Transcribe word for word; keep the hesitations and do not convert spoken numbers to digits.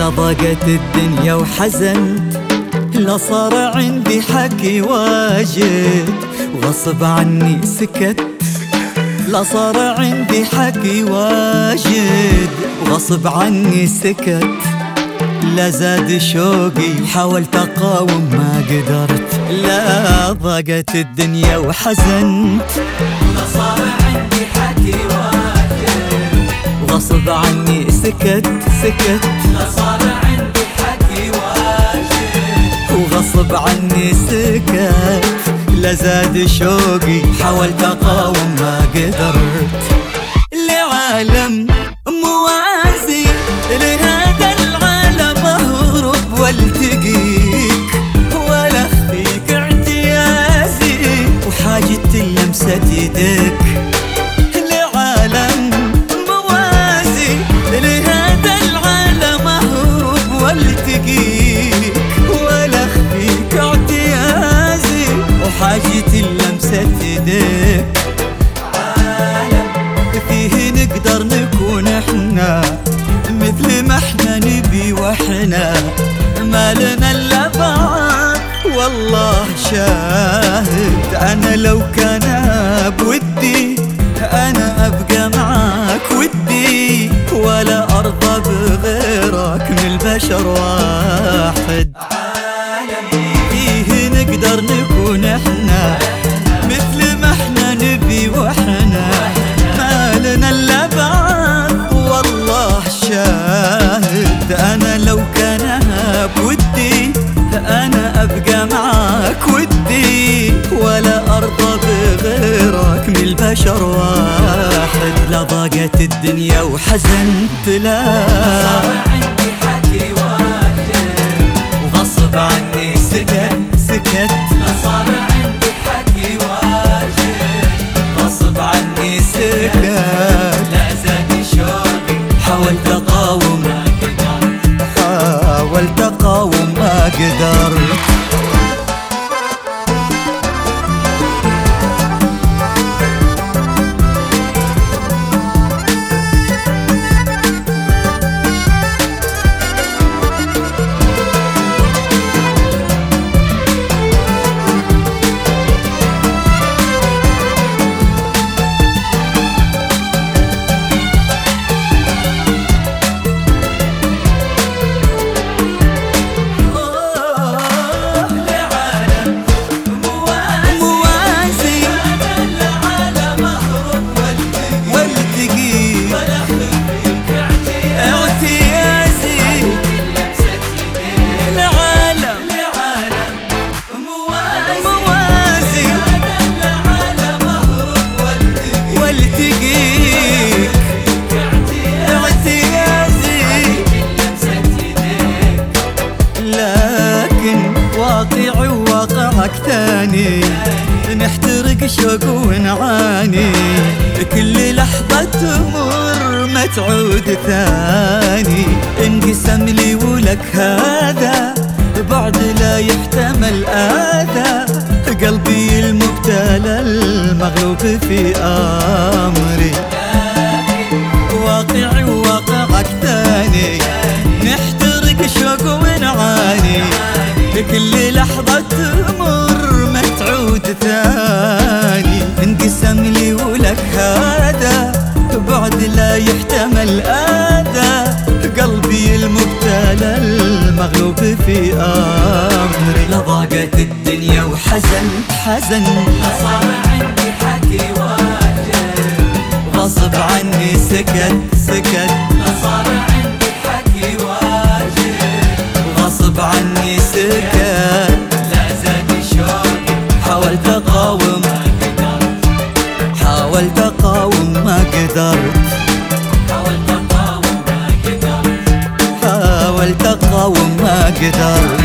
ضاقت الدنيا وحزنت، لا صار عندي حكي واجد وغصب عني سكت. لا صار عندي حكي واجد وغصب عني سكت. لا زاد شوقي حاولت اقاوم ما قدرت. لا ضاقت الدنيا وحزنت، لا صار عندي حكي واجد وغصب عني سكت سكت. لا صار عندي حكي واجد وغصب عني سكت. لا زاد شوقي حاولت اقاوم ما قدرت. لعالم موازي لهذا العالم اهرب والتقيك ولا اخفيك اعتيازي وحاجتي لمسة يديك. لعالم موازي لهذا العالم اهرب والتقيك ولا اخفيك اعتيازي وحاجتي لمسة يديك. عالم فيه نقدر نكون احنا مثل ما احنا نبي واحنا ما لنا الا بعض. والله شاهد انا لو كان بودي انا ابقى معاك ودي ولا ارضى بغيرك من البشر واحد. فيه نقدر نكون احنا مثل ما احنا نبي واحنا ما لنا الا بعض. والله شاهد انا لو كان بودي انا ابقى معاك ودي ولا ارضى بغيرك من البشر واحد. لا ضاقت الدنيا وحزنت، لا صار عندي حكي واجد وغصب عني سكت سكت. لا صار عندي حكي واجد غصب عني سكت. لا زاد شوقي حاولت اقاوم ما قدرت. حاولت اقاوم ما قدرت. واقعي وواقعك ثاني نحترق شوق ونعاني. كل لحظة تمر ما تعود ثاني. انقسم لي ولك هذا بعد لا يحتمل آذى. قلبي المبتلى المغلوب في أمري. واقعي وواقعك ثاني نحترق شوق ونعاني. كل لحظة تمر ما تعود ثاني. انقسم لي ولك هذا بعد لا يحتمل آذى. قلبي المبتلى المغلوب في أمري. لا ضاقت الدنيا وحزنت حزن. لا صار عندي حكي واجد غصب عني سكت سكت. لا صار عندي حكي واجد غصب عني سكت. لا زاد شوقي حاولت اقاوم ما قدرت. حاولت اقاوم ما قدرت. حاولت اقاوم ما قدرت. حاولت اقاوم ما قدرت.